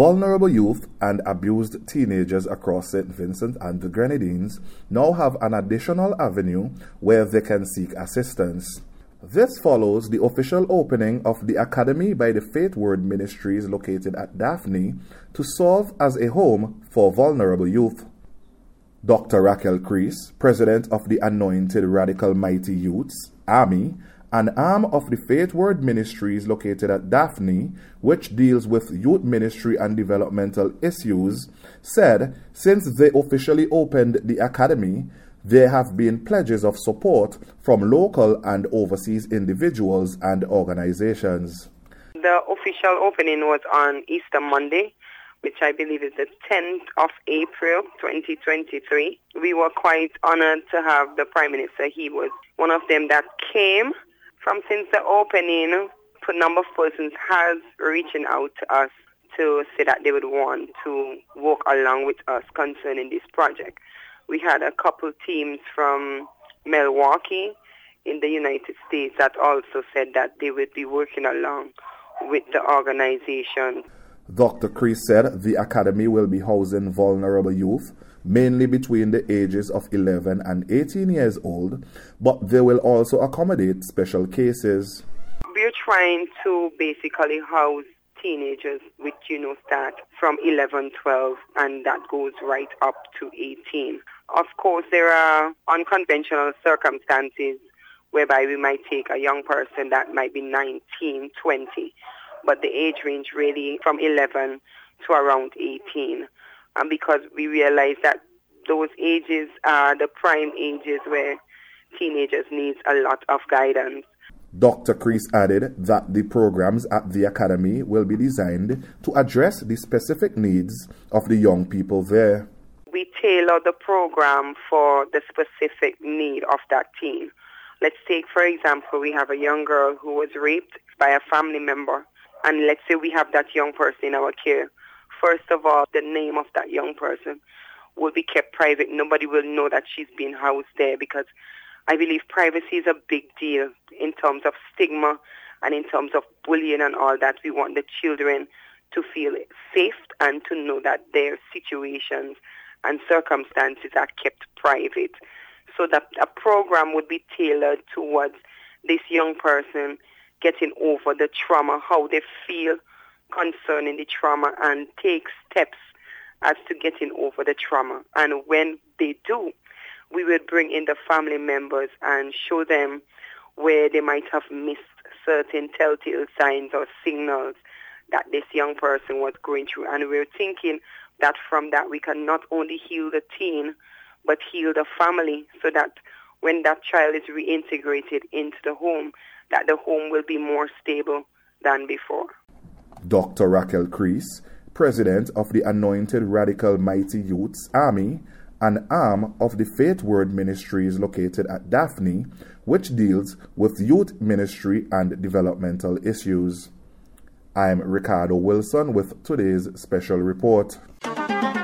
Vulnerable youth and abused teenagers across St. Vincent and the Grenadines now have an additional avenue where they can seek assistance. This follows the official opening of the Academy by the Faith Word Ministries located at Daphne to serve as a home for vulnerable youth. Dr. Raquel Crease, president of the Anointed Radical Mighty Youths, AMI, an arm of the Faith Word Ministries located at Daphne, which deals with youth ministry and developmental issues, said since they officially opened the academy, there have been pledges of support from local and overseas individuals and organizations. The official opening was on Easter Monday, which I believe is the 10th of April 2023. We were quite honored to have the Prime Minister. He was one of them that came from since the opening. A number of persons has reaching out to us to say that they would want to work along with us concerning this project. We had a couple teams from Milwaukee in the United States that also said that they would be working along with the organization. Dr. Crease said the academy will be housing vulnerable youth, mainly between the ages of 11 and 18 years old, but they will also accommodate special cases. We're trying to basically house teenagers which, start from 11, 12, and that goes right up to 18. Of course, there are unconventional circumstances whereby we might take a young person that might be 19, 20, but the age range really from 11 to around 18. And because we realize that those ages are the prime ages where teenagers need a lot of guidance. Dr. Crease added that the programs at the academy will be designed to address the specific needs of the young people there. We tailor the program for the specific need of that teen. Let's take, for example, we have a young girl who was raped by a family member, and let's say we have that young person in our care. First of all, the name of that young person will be kept private. Nobody will know that she's been housed there, because I believe privacy is a big deal in terms of stigma and in terms of bullying and all that. We want the children to feel safe and to know that their situations and circumstances are kept private. So that a program would be tailored towards this young person getting over the trauma, how they feel concerning the trauma, and take steps as to getting over the trauma. And when they do, we will bring in the family members and show them where they might have missed certain telltale signs or signals that this young person was going through. And we're thinking that from that we can not only heal the teen, but heal the family, so that when that child is reintegrated into the home, that the home will be more stable than before. Dr. Raquel Crease, president of the Anointed Radical Mighty Youths, AMI, an arm of the Faith Word Ministries located at Daphne, which deals with youth ministry and developmental issues. I'm Ricardo Wilson with today's special report.